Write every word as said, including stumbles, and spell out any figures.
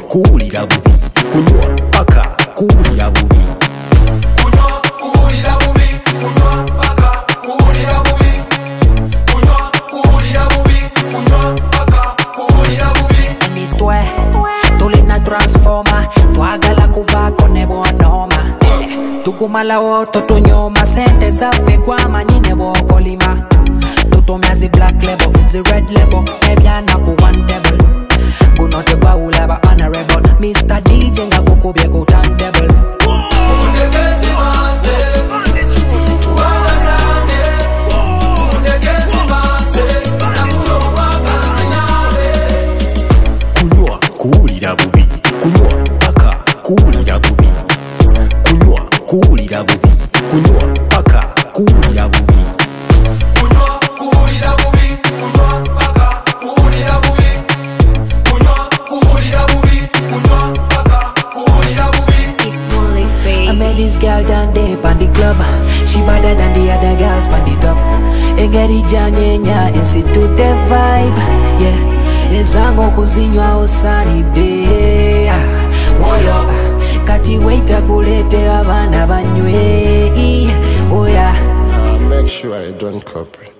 kuwulira bubi, kunywa paka kuwulira bubi. Kunywa kuwulira bubi, kunywa paka kuwulira bubi. Kunywa kuwulira bubi, kunywa paka kuwulira bubi. Emitwe tulina transforma, twagala kuvako ne bwonoma. Tukumala woto tunyoma, sente zaffe kwamanyi ne bwokolima. Tutumya zi black label, zi red label, ebyana ku one table. Guno tegwawula ba honorable, Mister D J nga kukubye ku turntable. Undekezi mase, kubanga zange. Undekezi mase, nakuchoka kazi nawe. Kunywa kuwulira bubi, kunywa paka kuwulira bubi. Kunywa kuwulira bubi, kunywa paka kuwulira bubi. Kunywa kuwulira bubi, kunywa paka kuwulira bubi. Kunywa kuwulira bubi, kunywa paka kuwulira bubi. It's Bullets, baby. I met this girl down there on the club. She better than the other girls on the top. Egeri janyenya institute the vibe. Yeah, ezango kuzinywa osanide. Woyo, kati waita kulete abana banywe. Oh yeah. Make sure I don't copy.